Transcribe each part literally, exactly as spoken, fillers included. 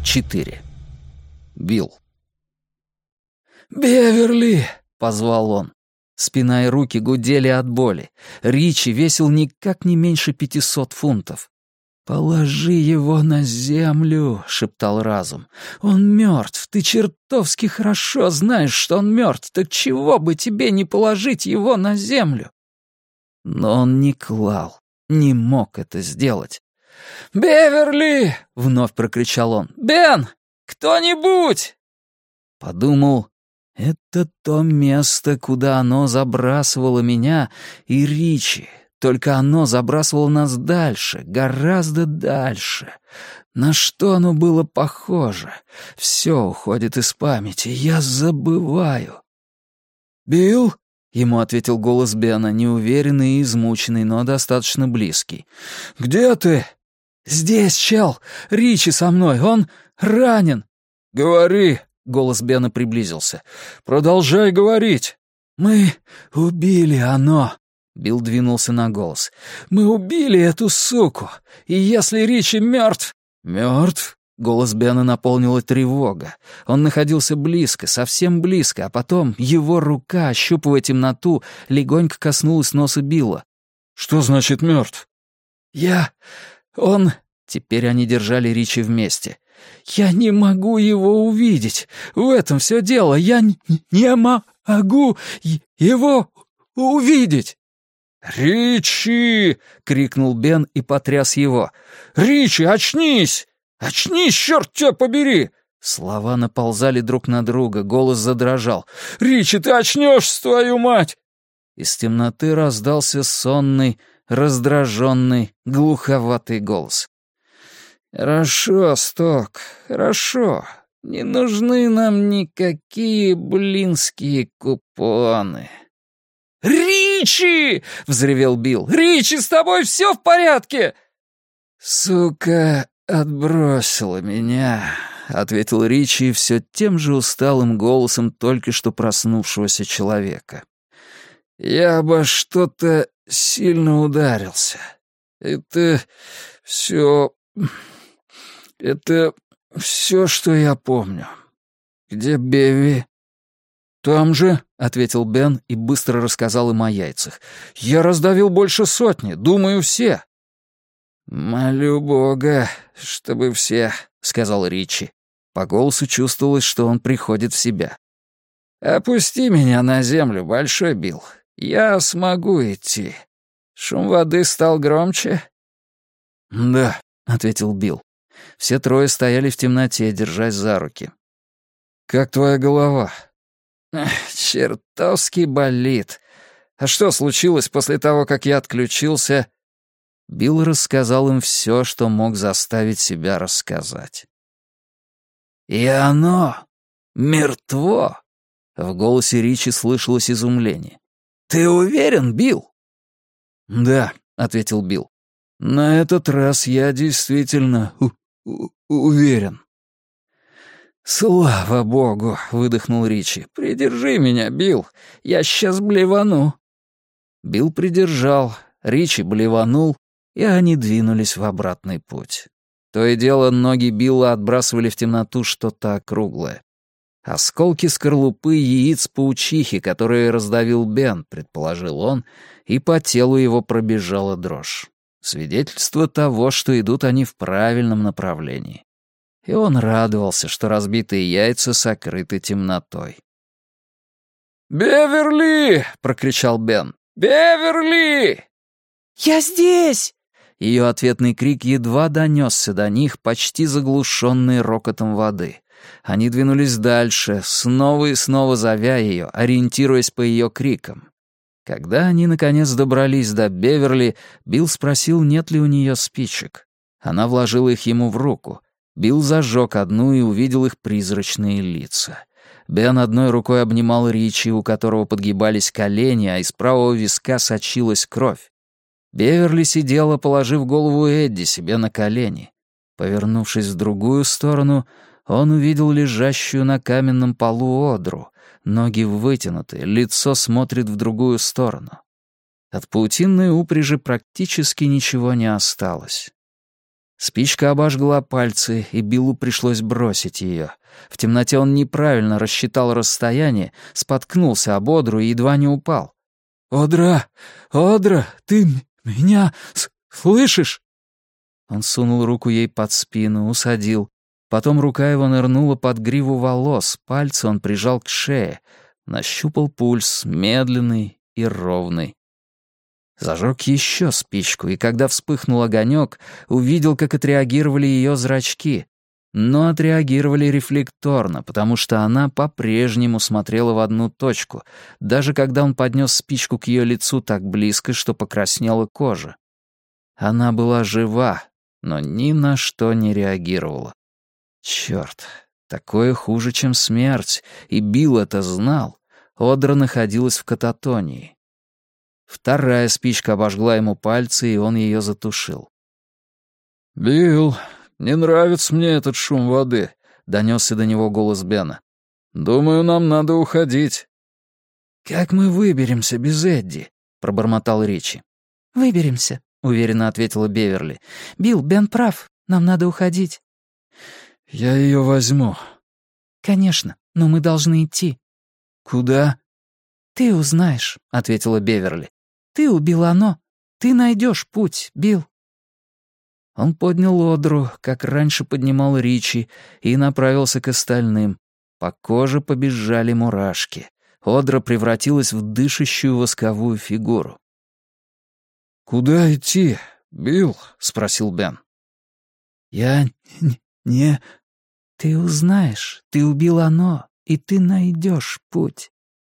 четыре. Билл. «Беверли!» — позвал он. Спина и руки гудели от боли. Ричи весил никак не меньше пятисот фунтов. «Положи его на землю», — шептал разум. «Он мертв. Ты чертовски хорошо знаешь, что он мертв. Так чего бы тебе не положить его на землю?» Но он не клал, не мог это сделать. «Беверли!» — вновь прокричал он. «Бен! Кто-нибудь!» Подумал, это то место, куда оно забрасывало меня и Ричи. Только оно забрасывало нас дальше, гораздо дальше. На что оно было похоже? Все уходит из памяти, я забываю. «Билл?» — ему ответил голос Бена, неуверенный и измученный, но достаточно близкий. «Где ты?» «Здесь, чел! Ричи со мной, он ранен!» «Говори!» — голос Бена приблизился. «Продолжай говорить!» «Мы убили оно!» Билл двинулся на голос. «Мы убили эту суку! И если Ричи мертв...» «Мертв?» Голос Бена наполнила тревога. Он находился близко, совсем близко, а потом его рука, ощупывая темноту, легонько коснулась носа Билла. «Что значит мертв?» «Я... он...» Теперь они держали Ричи вместе. «Я не могу его увидеть. В этом все дело. Я н- не могу его увидеть». «Ричи!» — крикнул Бен и потряс его. «Ричи, очнись! Очнись, черт тебя побери!» Слова наползали друг на друга, голос задрожал. «Ричи, ты очнешься, твою мать!» Из темноты раздался сонный, раздраженный, глуховатый голос. «Хорошо, Сток, хорошо. Не нужны нам никакие блинские купоны». «Ричи!» — взревел Билл. «Ричи, с тобой все в порядке?» «Сука отбросила меня», — ответил Ричи все тем же усталым голосом только что проснувшегося человека. «Я обо что-то сильно ударился. Это все... это все, что я помню. Где Беви?» «Там же», — ответил Бен и быстро рассказал им о яйцах. «Я раздавил больше сотни, думаю, все». «Молю Бога, чтобы все», — сказал Ричи. По голосу чувствовалось, что он приходит в себя. «Опусти меня на землю, Большой Билл. Я смогу идти. Шум воды стал громче?» «Да», — ответил Билл. Все трое стояли в темноте, держась за руки. «Как твоя голова?» «Чертовски болит. А что случилось после того, как я отключился?» Билл рассказал им все, что мог заставить себя рассказать. «И оно мертво!» В голосе Ричи слышалось изумление. «Ты уверен, Билл?» «Да», — ответил Билл. «На этот раз я действительно у у уверен». «Слава богу!» — выдохнул Ричи. «Придержи меня, Билл. Я сейчас блевану». Билл придержал, Ричи блеванул, и они двинулись в обратный путь. То и дело ноги Билла отбрасывали в темноту что-то округлое. Осколки скорлупы яиц паучихи, которые раздавил Бен, предположил он, и по телу его пробежала дрожь. Свидетельство того, что идут они в правильном направлении. И он радовался, что разбитые яйца сокрыты темнотой. «Беверли!» — прокричал Бен. «Беверли!» «Я здесь!» Ее ответный крик едва донесся до них, почти заглушенный рокотом воды. Они двинулись дальше, снова и снова зовя ее, ориентируясь по ее крикам. Когда они, наконец, добрались до Беверли, Билл спросил, нет ли у нее спичек. Она вложила их ему в руку. Билл зажег одну и увидел их призрачные лица. Бен одной рукой обнимал Ричи, у которого подгибались колени, а из правого виска сочилась кровь. Беверли сидела, положив голову Эдди себе на колени. Повернувшись в другую сторону, он увидел лежащую на каменном полу Одру. Ноги вытянуты, лицо смотрит в другую сторону. От паутинной упряжи практически ничего не осталось. Спичка обожгла пальцы, и Биллу пришлось бросить ее. В темноте он неправильно рассчитал расстояние, споткнулся об Одру и едва не упал. «Одра! Одра! Ты м- меня с- слышишь?» Он сунул руку ей под спину, усадил. Потом рука его нырнула под гриву волос, пальцы он прижал к шее. Нащупал пульс, медленный и ровный. Зажег еще спичку, и когда вспыхнул огонек, увидел, как отреагировали ее зрачки. Но отреагировали рефлекторно, потому что она по-прежнему смотрела в одну точку, даже когда он поднес спичку к ее лицу так близко, что покраснела кожа. Она была жива, но ни на что не реагировала. Черт, такое хуже, чем смерть, и Билл это знал. Одра находилась в кататонии. Вторая спичка обожгла ему пальцы, и он ее затушил. «Билл, не нравится мне этот шум воды», — донесся до него голос Бена. «Думаю, нам надо уходить». «Как мы выберемся без Эдди?» — пробормотал Ричи. «Выберемся», — уверенно ответила Беверли. «Билл, Бен прав. Нам надо уходить». «Я ее возьму». «Конечно, но мы должны идти». «Куда?» «Ты узнаешь», — ответила Беверли. «Ты убил оно. Ты найдешь путь, Билл». Он поднял Одру, как раньше поднимал Ричи, и направился к остальным. По коже побежали мурашки. Одра превратилась в дышащую восковую фигуру. «Куда идти, Билл?» — спросил Бен. «Я не...» «Ты узнаешь. Ты убил оно, и ты найдешь путь».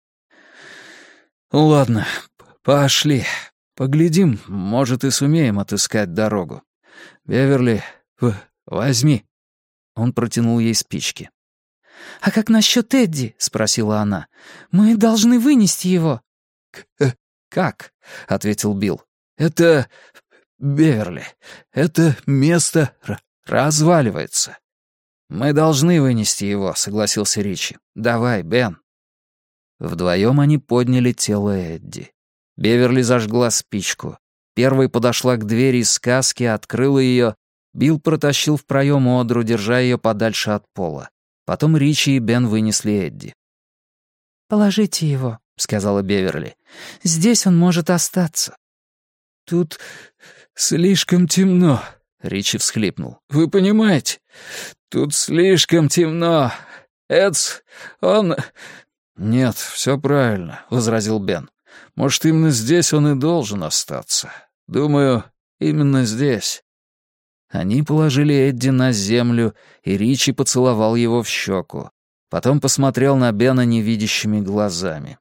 «Ладно, пошли. Поглядим, может, и сумеем отыскать дорогу. Беверли, возьми». Он протянул ей спички. «А как насчет Эдди?» — спросила она. «Мы должны вынести его». «Как?» — ответил Билл. «Это... Беверли. Это место разваливается». «Мы должны вынести его», — согласился Ричи. «Давай, Бен». Вдвоем они подняли тело Эдди. Беверли зажгла спичку. Первой подошла к двери из сказки, открыла ее. Билл протащил в проем Одру, держа ее подальше от пола. Потом Ричи и Бен вынесли Эдди. «Положите его», — сказала Беверли. «Здесь он может остаться». «Тут слишком темно», — Ричи всхлипнул. «Вы понимаете? Тут слишком темно. Эдс, он...» «Нет, все правильно», — возразил Бен. «Может, именно здесь он и должен остаться. Думаю, именно здесь». Они положили Эдди на землю, и Ричи поцеловал его в щеку. Потом посмотрел на Бена невидящими глазами.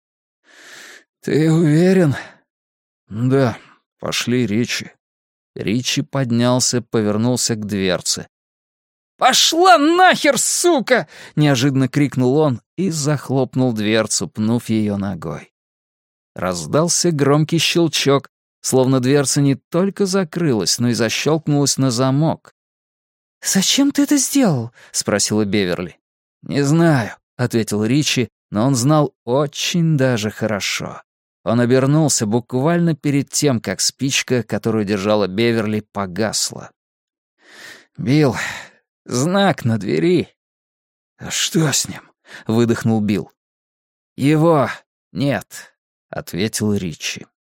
«Ты уверен?» «Да, пошли, Ричи». Ричи поднялся, повернулся к дверце. «Пошла нахер, сука!» — неожиданно крикнул он и захлопнул дверцу, пнув ее ногой. Раздался громкий щелчок, словно дверца не только закрылась, но и защелкнулась на замок. «Зачем ты это сделал?» — спросила Беверли. «Не знаю», — ответил Ричи, но он знал очень даже хорошо. Он обернулся буквально перед тем, как спичка, которую держала Беверли, погасла. «Билл, знак на двери». «А что с ним?» — выдохнул Билл. «Его нет», — ответил Ричи.